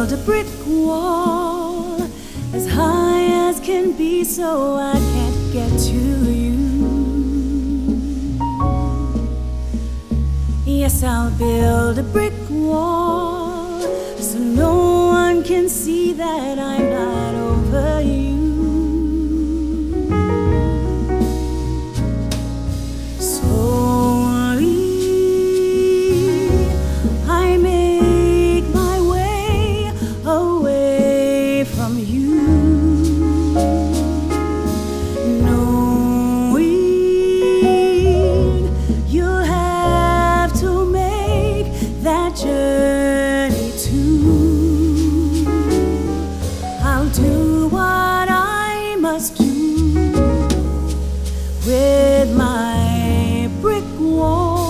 build a brick wall as high as can be so I can't get to you. Yes, I'll build a brick wall so no one can see that I'm not over you. Journey too. I'll do what I must do with my brick wall.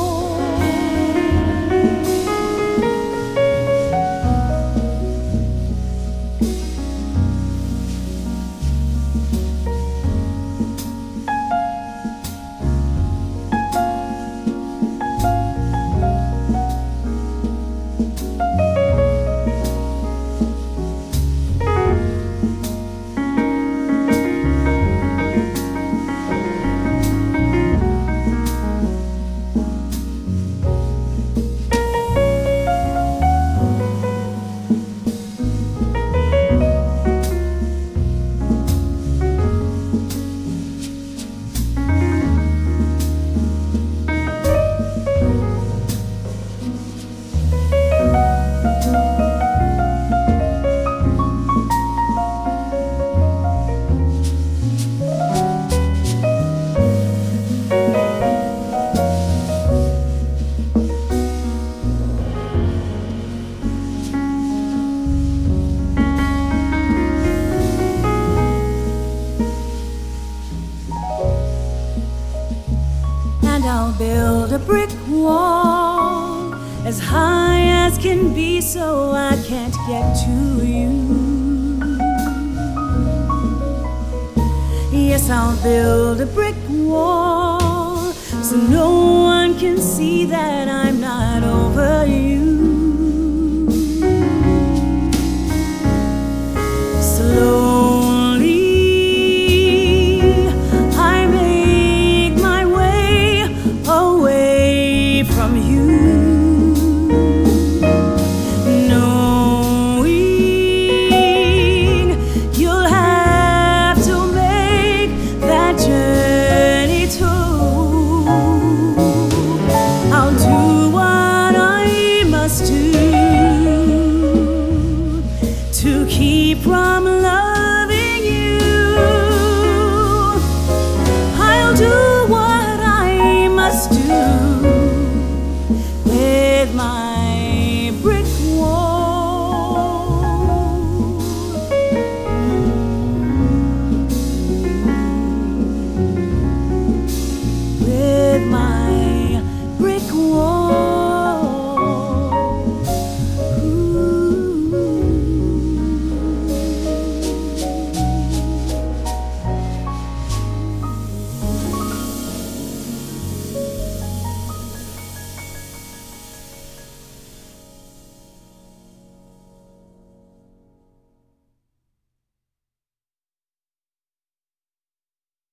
I'll build a brick wall as high as can be so I can't get to you. Yes, I'll build a brick wall so no one can see that I'm not over you.